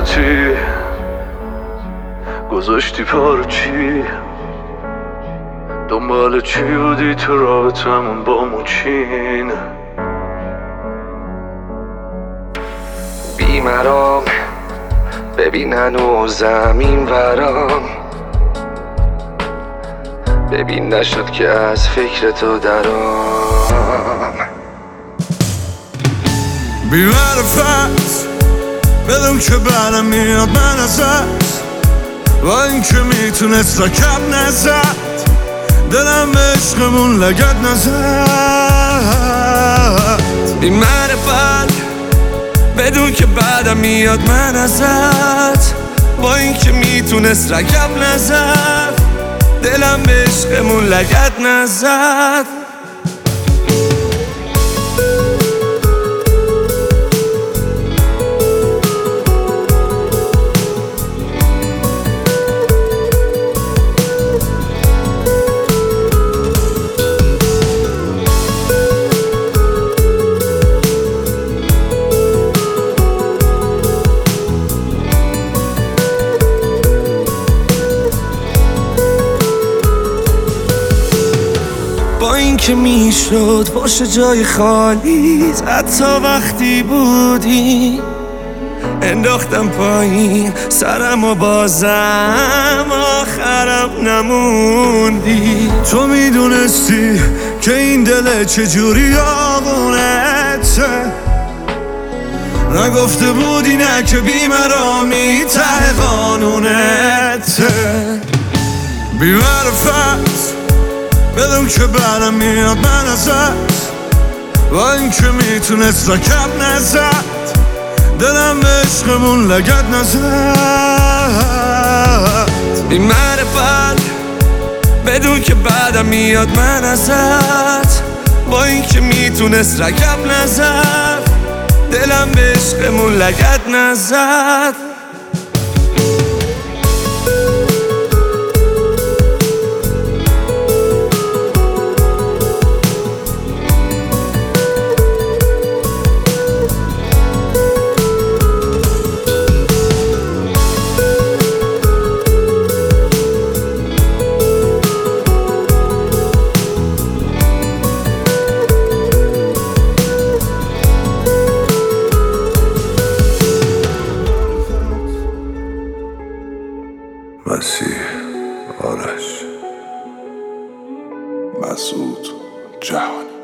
پارتی گذاشتی پارچی دنبال چی بودی تو رابطمون با موچین بیمرام ببینن و زمین ورام ببین نشد که از فکر تو درام بی‌معرفت بدون که برم میاد من ازت با این که میتونست رکب نزد دلم به عشقمون لگد نزد بی‌معرفت بدون که بعدم میاد من ازت با این که میتونست رکب نزد دلم به عشقمون لگد نزد با این که میشد باشه جای خالی حتی وقتی بودی انداختم پایین سرم و بازم آخرم نموندی تو میدونستی که این دل چجوری آقونته نگفته بودی نه که بیمرامی ته قانونته بی‌معرفت بدون که برم میاد من ازت با این که میتونست رکب نزد دلم به عشقمون لگد نزد بی‌معرفت بدون که بعدم میاد من ازت با این که میتونست رکب نزد دلم به عشقمون لگد نزد مسیح آرش مسعود جهانی